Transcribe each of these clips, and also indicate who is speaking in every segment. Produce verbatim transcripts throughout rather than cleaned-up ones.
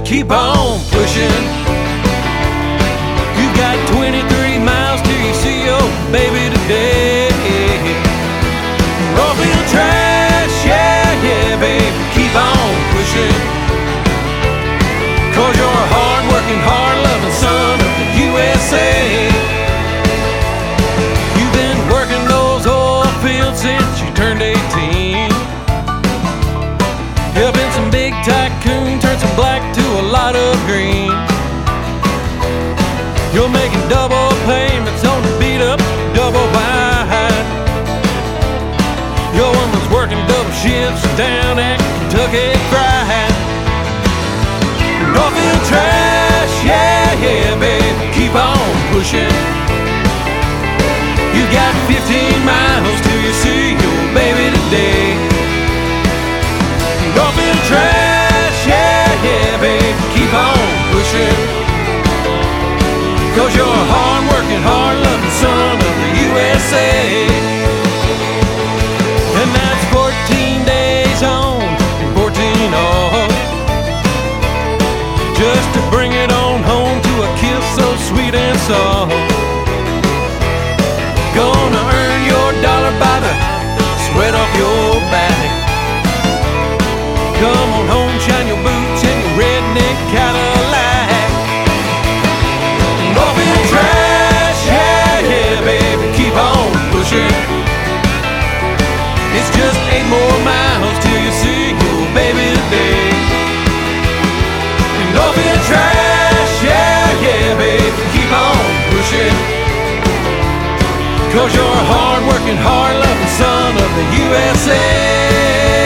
Speaker 1: keep on pushing. You got twenty-three miles till you see your baby today. Rawfield trash, yeah, yeah, baby, keep on pushing. Cause you're a hard-working, hard-loving son of the U S A. You've been working those oil fields since you turned eighteen. Helping some big tycoon turn some black to a lot of green. You're making double payments on the beat-up double wide. Your woman's working double shifts down at Kentucky Fried. Rawfield trash, yeah, yeah, baby, keep on pushing. You got fifteen miles till you see your baby today. Rawfield trash, yeah, yeah, baby, keep on pushing. Cause you're a hard-working, hard-loving son of the U S A. And that's fourteen days on and fourteen off, just to bring it on home to a kiss so sweet and soft. Gonna earn your dollar by the sweat off your back. Come on home, shine your boots in your redneck Cadillac. Rawfield trash, yeah, yeah, baby, keep on pushing. It's just eight more miles till you see your baby today. Rawfield trash, yeah, yeah, baby, keep on pushing. Cause you're a hard-working, hard-loving son of the U S A.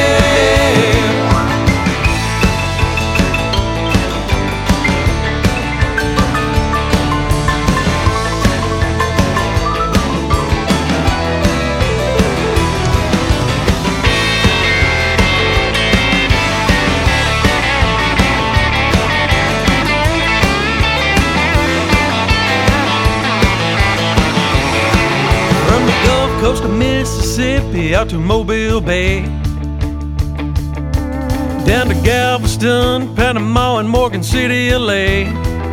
Speaker 1: Coast of Mississippi out to Mobile Bay, down to Galveston, Panama, and Morgan City, L A.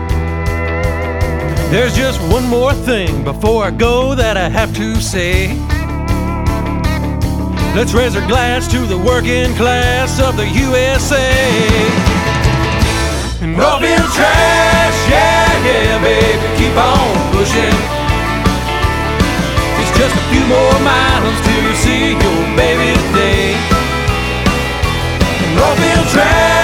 Speaker 1: There's just one more thing before I go that I have to say. Let's raise our glass to the working class of the U S A. And Rawfield trash, yeah, yeah, baby, keep on pushing. Just a few more miles till you see your baby today. Rawfield trash.